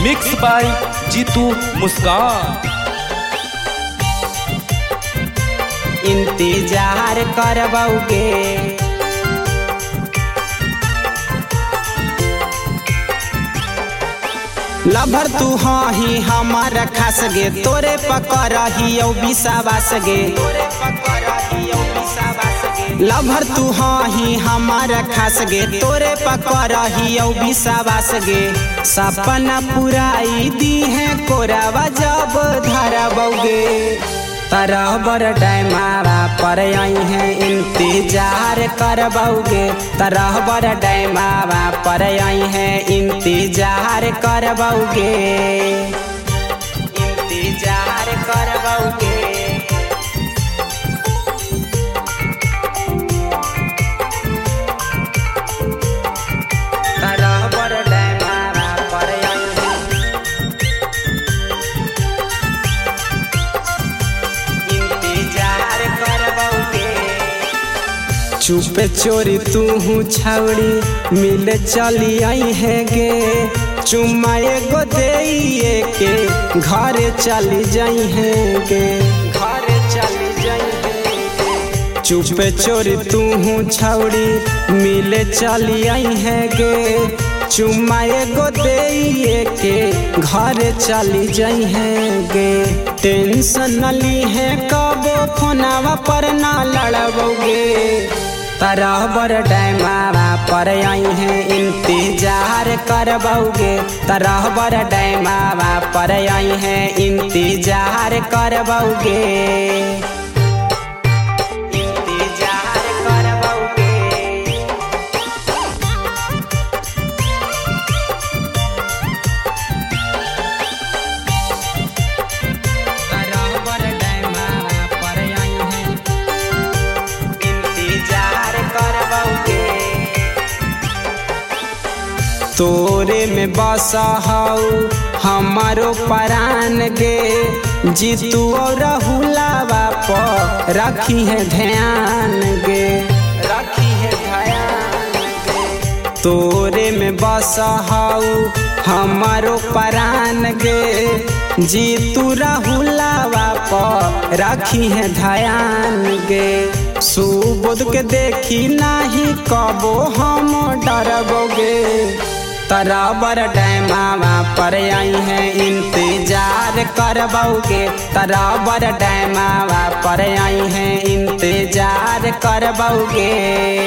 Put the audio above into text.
Mix by Jitu मुस्कान। इंतजार करबोगे lover तू हाँ ही हमारा खास गे तोरे पकड़ही विश्वास गे लभर तू हाँ ही हमारा खास गे तोरे पकड़ही विश्वास गे सपना पुराई दी है कोरावा जब धरबोगे तरह बर डैमावा पर आई है इंतजार करबोगे तरह बर डैमावा पर आई है इंतजार करबोगे इंतजार करबोगे तरह बर डैमावा पर आई चुपे चोरी तू हूँ छावड़ी मिले चली आई है गे चुम्मा एगो दे के घरे चली जाई है गे घरे चली जाई है गे चुपे चोरी तू हूँ छावड़ी मिले चली आई है गे चुम्मा एगो दे के घरे चली जाई है गे टेंशन न ली है कबो फोनावा पर ना लड़बोगे तरह बर डैमावा पर आई है इंतजार करबोगे तरह बर डैमावा पर आई है इंतजार करबोगे इंतजार करबोगे तरह बर डैमावा पर आई है तोरे में बसा हाउ हमारो परान गे जीतू और राहुलावा पर रखी है ध्यान गे रखी है ध्यान गे तोरे में बसा हाउ हमारो परान गे जीतू राहुलावा पर रखी है ध्यान गे सुबोध के देखी नहीं कबो हम डरबोगे तरह बर डैमावा पर आई है इंतजार करबोगे तरह बर डैमावा पर आई है इंतजार करबोगे।